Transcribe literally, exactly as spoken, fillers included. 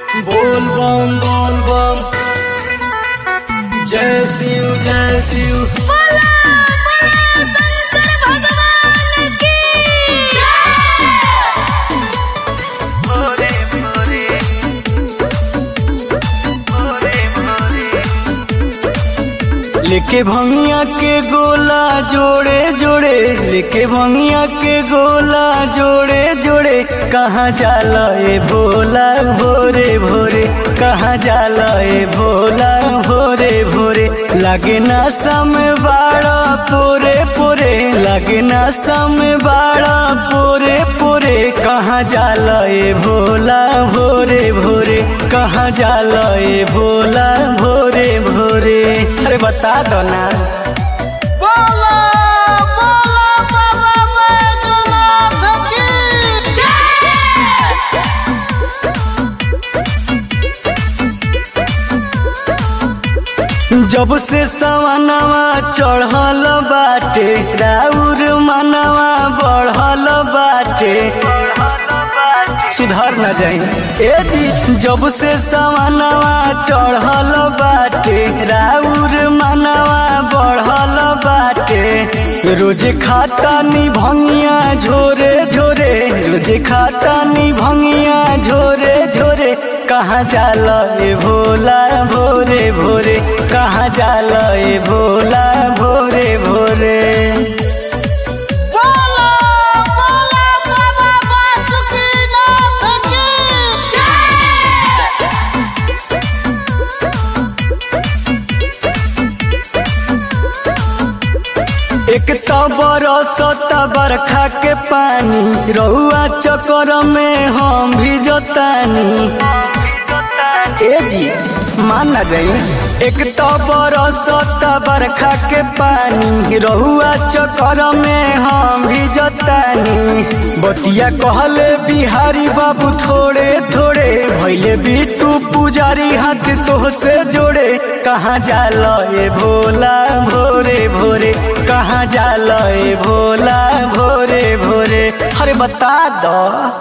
बोल बम बोल बम जय शिव जय शिव। बोला बोला शंकर भगवान की भोरे भोरे भोरे भोरे लेके भंगिया के गोला जोड़े जोड़े लेके भंगिया के गोला जोड़े जोड़े कहाँ जाला ए भोला भोरे भोरे कहाँ जाला ए भोला भोरे भोरे लागे नशा में बाड़ा पोरे पोरे लागे नशा में बाड़ा पोरे पोरे कहाँ जाला ए भोला भोरे भोरे कहाँ जाला ए भोला भोरे भोरे। अरे बता दो ना। बोला बोला बाबा बैजनाथ की जब से सवनवा चढ़ल बाटे राउर मनवा बढ़ल बाटे सुधार न जाई ए जी। जब से सवनवा चढ़ल बाटे राउर मनवा बढ़ल बाटे रोज खाता नी भंगिया झोरे झोरे रोज खाता नी भंगिया झोरे झोरे कहाँ जाला ए भोला भोरे भोरे कहाँ जाला ए भोला भोरे भोरे। बोला बोला बाबा बासुकीनाथ की एक तो बरसत बरखा के पानी रहुआ चक्कर में हम भी जोतानी ए जी मान ना जाई। एक तो बरसत बरखा के पानी रहुआ चक्कर में हम भी जोतानी बतिया कहले बिहारी बाबू थोड़े थोड़े भैले बिटू पुजारी हाथ तो से जोड़े कहाँ जाला ए भोला भोरे भोरे कहाँ जाला ए भोला भोरे भोरे। अरे बता दो।